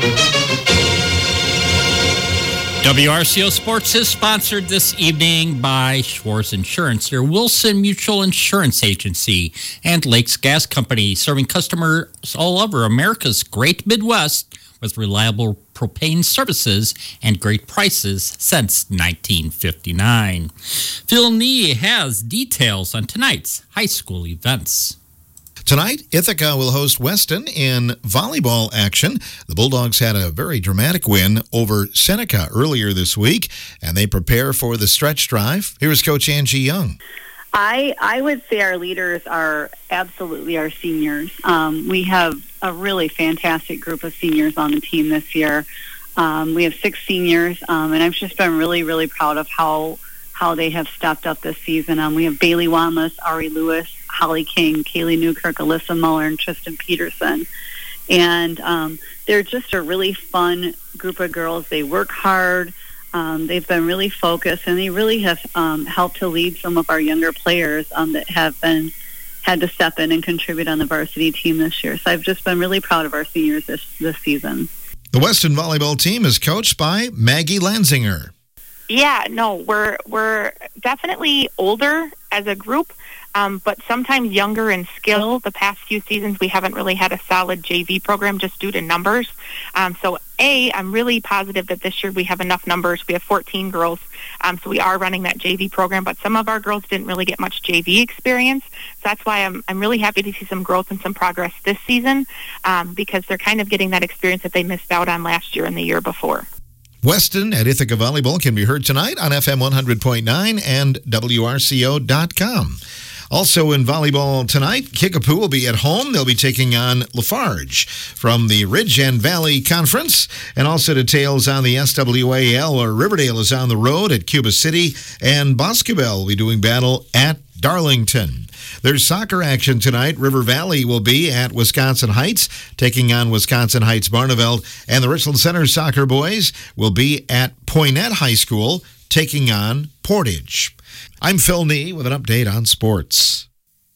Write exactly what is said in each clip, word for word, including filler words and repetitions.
W R C O Sports is sponsored this evening by Schwartz Insurance, your Wilson Mutual Insurance Agency, and Lakes Gas Company, serving customers all over America's great Midwest with reliable propane services and great prices since nineteen fifty-nine. Phil Nee has details on tonight's high school events. Tonight, Ithaca will host Weston in volleyball action. The Bulldogs had a very dramatic win over Seneca earlier this week, and they prepare for the stretch drive. Here's Coach Angie Young. I I would say our leaders are absolutely our seniors. Um, we have a really fantastic group of seniors on the team this year. Um, we have six seniors, um, and I've just been really, really proud of how how they have stepped up this season. Um, we have Bailey Wanless, Ari Lewis, Holly King, Kaylee Newkirk, Alyssa Muller, and Tristan Peterson. And um, they're just a really fun group of girls. They work hard. Um, they've been really focused, and they really have um, helped to lead some of our younger players um, that have been had to step in and contribute on the varsity team this year. So I've just been really proud of our seniors this, this season. The Weston volleyball team is coached by Maggie Lanzinger. Yeah, no, we're we're definitely older as a group, um, but sometimes younger in skill. The past few seasons, we haven't really had a solid J V program just due to numbers. Um, so, A, I'm really positive that this year we have enough numbers. We have fourteen girls, um, so we are running that J V program, but some of our girls didn't really get much J V experience. So that's why I'm I'm really happy to see some growth and some progress this season, um, because they're kind of getting that experience that they missed out on last year and the year before. Weston at Ithaca Volleyball can be heard tonight on F M one hundred point nine and W R C O dot com. Also in volleyball tonight, Kickapoo will be at home. They'll be taking on Lafarge from the Ridge and Valley Conference. And also details on the S W A L, where Riverdale is on the road at Cuba City, and Boscobel will be doing battle at Darlington. There's soccer action tonight. River Valley will be at Wisconsin Heights, taking on Wisconsin Heights Barneveld, and the Richland Center soccer boys will be at Poynette High School, taking on Portage. I'm Phil Nee with an update on sports.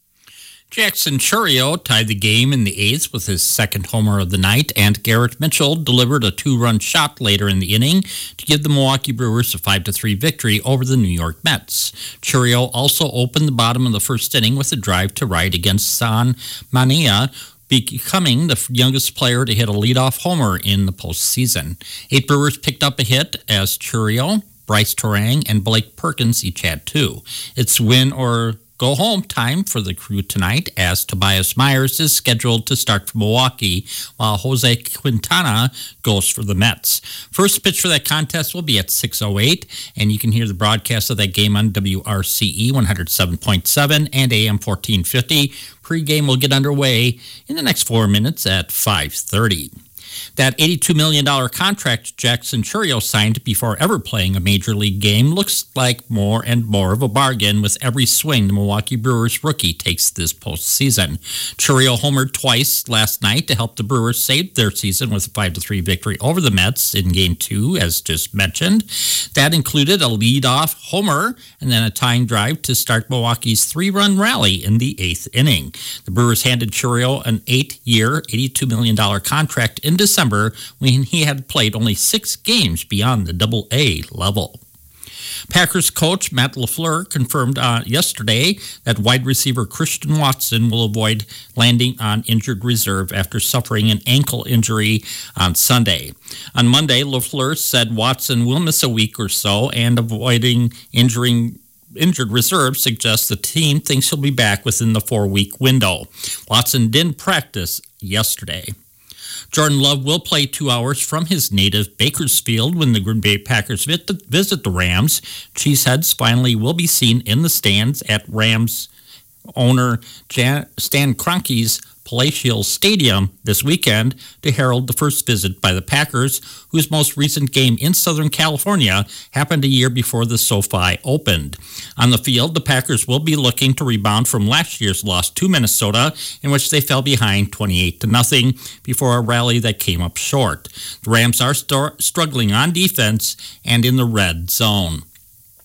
Jackson Churio tied the game in the eighth with his second homer of the night, and Garrett Mitchell delivered a two-run shot later in the inning to give the Milwaukee Brewers a five to three victory over the New York Mets. Churio also opened the bottom of the first inning with a drive to right against San Mania, becoming the youngest player to hit a leadoff homer in the postseason. Eight Brewers picked up a hit as Churio, Bryce Torang, and Blake Perkins each had two. It's win or go home time for the crew tonight, as Tobias Myers is scheduled to start for Milwaukee, while Jose Quintana goes for the Mets. First pitch for that contest will be at six oh eight, and you can hear the broadcast of that game on W R C E one oh seven point seven and A M fourteen fifty. Pre-game will get underway in the next four minutes at five thirty. That eighty-two million dollars contract Jackson Churio signed before ever playing a major league game looks like more and more of a bargain with every swing the Milwaukee Brewers rookie takes this postseason. Churio homered twice last night to help the Brewers save their season with a five to three victory over the Mets in Game two, as just mentioned. That included a leadoff homer and then a tying drive to start Milwaukee's three-run rally in the eighth inning. The Brewers handed Churio an eight-year, eighty-two million dollars contract in December when he had played only six games beyond the double A level. Packers coach Matt LaFleur confirmed uh, yesterday that wide receiver Christian Watson will avoid landing on injured reserve after suffering an ankle injury on Sunday. On Monday, LaFleur said Watson will miss a week or so, and avoiding injuring injured reserve suggests the team thinks he'll be back within the four-week window. Watson didn't practice yesterday. Jordan Love will play two hours from his native Bakersfield when the Green Bay Packers visit the Rams. Cheeseheads finally will be seen in the stands at Rams owner Jan- Stan Kroenke's Palatial Stadium this weekend to herald the first visit by the Packers, whose most recent game in Southern California happened a year before the SoFi opened. On the field, the Packers will be looking to rebound from last year's loss to Minnesota, in which they fell behind twenty-eight to nothing before a rally that came up short. The Rams are st- struggling on defense and in the red zone.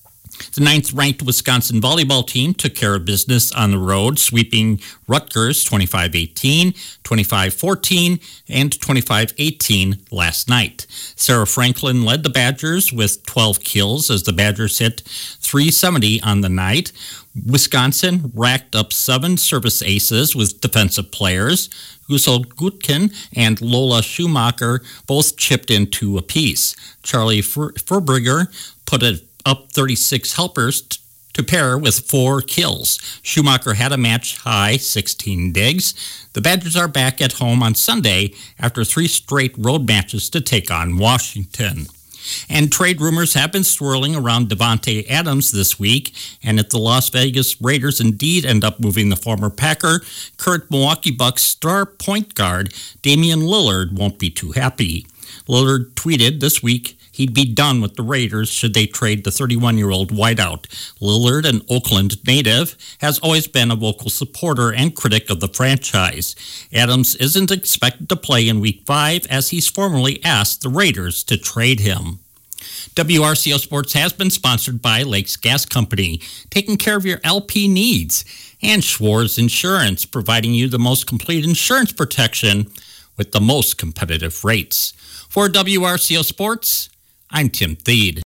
The ninth-ranked Wisconsin volleyball team took care of business on the road, sweeping Rutgers twenty-five eighteen, twenty-five fourteen, and twenty-five eighteen last night. Sarah Franklin led the Badgers with twelve kills as the Badgers hit three seventy on the night. Wisconsin racked up seven service aces with defensive players. Gusel Gutkin and Lola Schumacher both chipped in two apiece. Charlie Fer- Ferberger put it up thirty-six helpers t- to pair with four kills. Schumacher had a match-high sixteen digs. The Badgers are back at home on Sunday after three straight road matches to take on Washington. And trade rumors have been swirling around Davante Adams this week, and if the Las Vegas Raiders indeed end up moving the former Packer, current Milwaukee Bucks star point guard Damian Lillard won't be too happy. Lillard tweeted this week he'd be done with the Raiders should they trade the thirty-one-year-old wideout. Lillard, an Oakland native, has always been a vocal supporter and critic of the franchise. Adams isn't expected to play in Week five as he's formally asked the Raiders to trade him. W R C O Sports has been sponsored by Lakes Gas Company, taking care of your L P needs, and Schwartz Insurance, providing you the most complete insurance protection with the most competitive rates. For W R C O Sports, I'm Tim Thede.